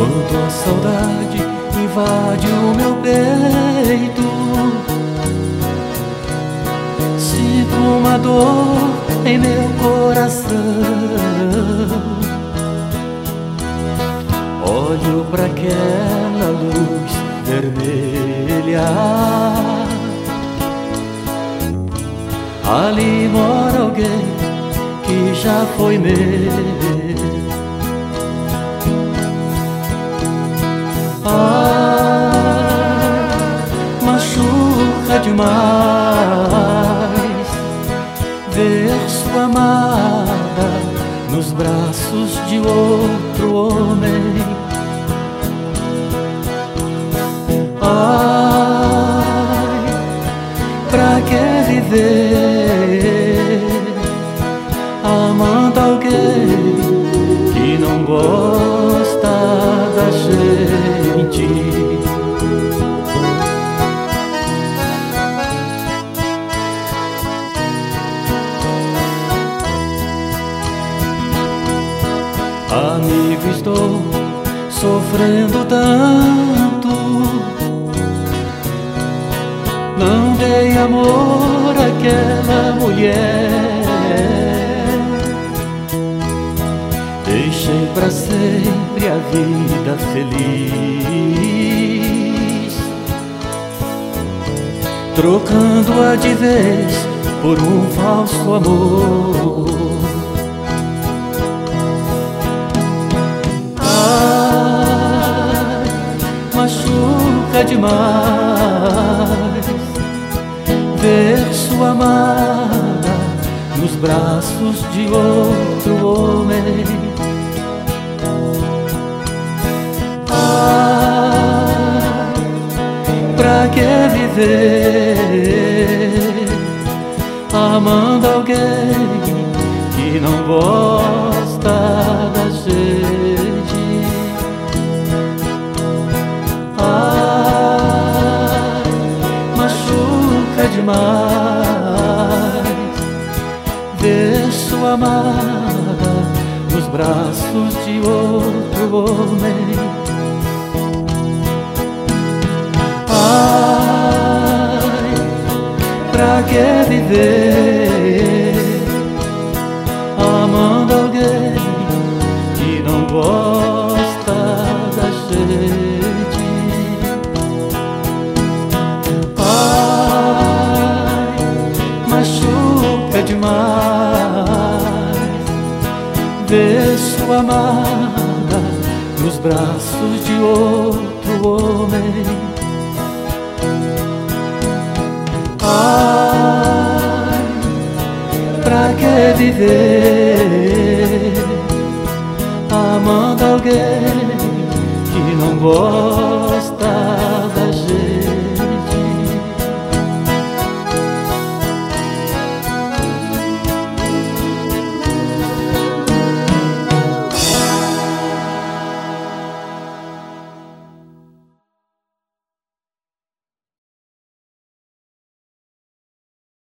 Quando a saudade invade o meu peito, sinto uma dor em meu coração. Olho para aquela luz vermelha, ali mora alguém que já foi meu. Machuca demais ver sua amada nos braços de outro homem. Ai, pra que viver amando alguém que não gosta da gente? Amigo, estou sofrendo tanto, não dei amor àquela mulher, deixei pra sempre a vida feliz, trocando-a de vez por um falso amor. Machuca demais ver sua amada nos braços de outro homem. Ai, pra que viver amando alguém que não gosta da gente? Demais ver sua amada nos braços de outro homem. Ai, pra que viver amando alguém que não gosta da gente? Machuca demais ver sua amada nos braços de outro homem. Ai, pra que viver amando alguém que não gosta